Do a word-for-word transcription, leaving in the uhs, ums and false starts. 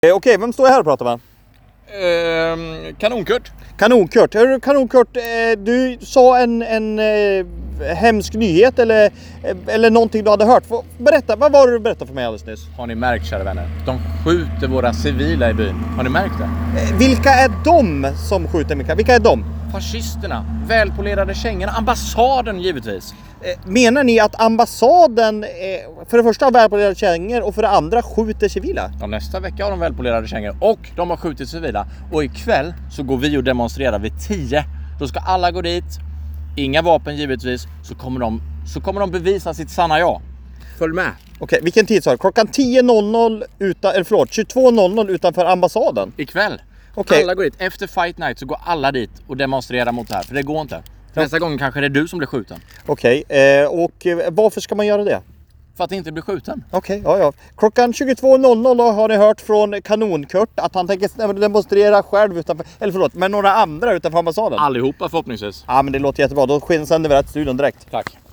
Eh, Okej, vem står jag här och pratar med? Eh, Kanon-Kurt. Kanon-Kurt. Hörru, Kanon-Kurt, eh, du sa en, en eh, hemsk nyhet eller, eh, eller någonting du hade hört. Få- Berätta, vad var det du berättade för mig alldeles nyss? Har ni märkt, kära vänner? De skjuter våra civila i byn. Har ni märkt det? Eh, vilka är de som skjuter Mikael? Vilka är de? Fascisterna, välpolerade kängorna, ambassaden givetvis. Eh, menar ni att ambassaden eh, för det första har välpolerade kängor och för det andra skjuter civila? Ja, nästa vecka har de välpolerade kängor och de har skjutit civila. Och ikväll så går vi och demonstrerar vid tio. Då ska alla gå dit, inga vapen givetvis, så kommer de, så kommer de bevisa sitt sanna ja. Följ med. Okej, vilken tid sa du? Klockan tio noll noll utan, eller förlåt, tjugotvå noll noll utanför ambassaden. Ikväll. Okej. Alla går dit. Efter Fight Night så går alla dit och demonstrerar mot det här. För det går inte. Nästa gång kanske det är du som blir skjuten. Okej, eh, och eh, varför ska man göra det? För att inte bli skjuten. Okej, ja ja. Klockan tjugotvå noll noll har ni hört från Kanon-Kurt att han tänker demonstrera själv utanför, eller förlåt, med några andra utanför ambassaden. Allihopa förhoppningsvis. Ja, men det låter jättebra. Då sänder vi rätt studion direkt. Tack.